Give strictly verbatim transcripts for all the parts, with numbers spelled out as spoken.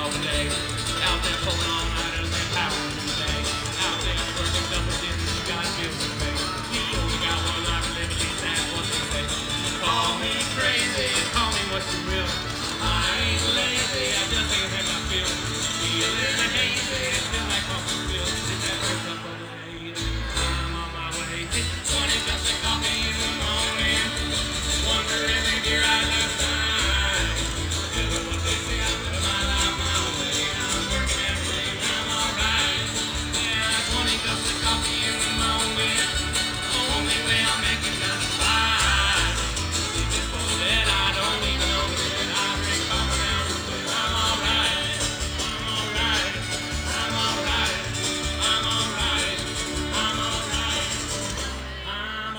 all day. Out there pulling all nighters and powering the day. Out there working double digits, you got bills to pay. You only got one life to live, and that's what they say. Call me crazy, call me what you will. I ain't lazy, I just ain't had my feel. Feeling hazy, feel like coffee pills. It's that first up of the day. I'm on my way. twenty cups of coffee in the morning. Wonder every year I have time. Doing what they say, I'm living my life my way. I'm working every day, I'm alright. Yeah, twenty cups of coffee in the morning. Only way I'm making that fine. If it's for that, I don't even know that I drink coffee now. I'm alright. I'm alright. I'm alright. I'm alright. I'm alright. I'm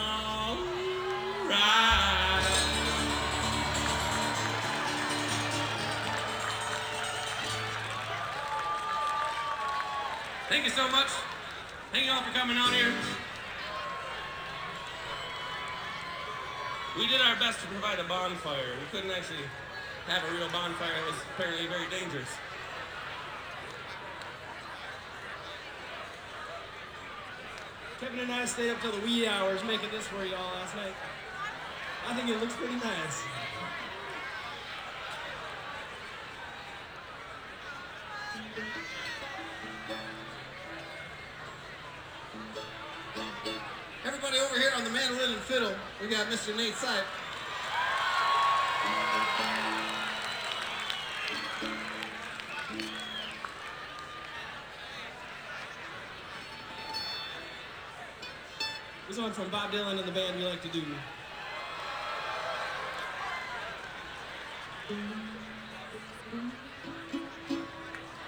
alright. Thank you so much. Thank you all for coming out here. We did our best to provide a bonfire. We couldn't actually have a real bonfire. It was apparently very dangerous. Kevin and I stayed up till the wee hours making this for y'all last night. I think it looks pretty nice. Everybody over here on the mandolin and fiddle, we got Mister Nate Sipe. This one's from Bob Dylan and the band we like to do.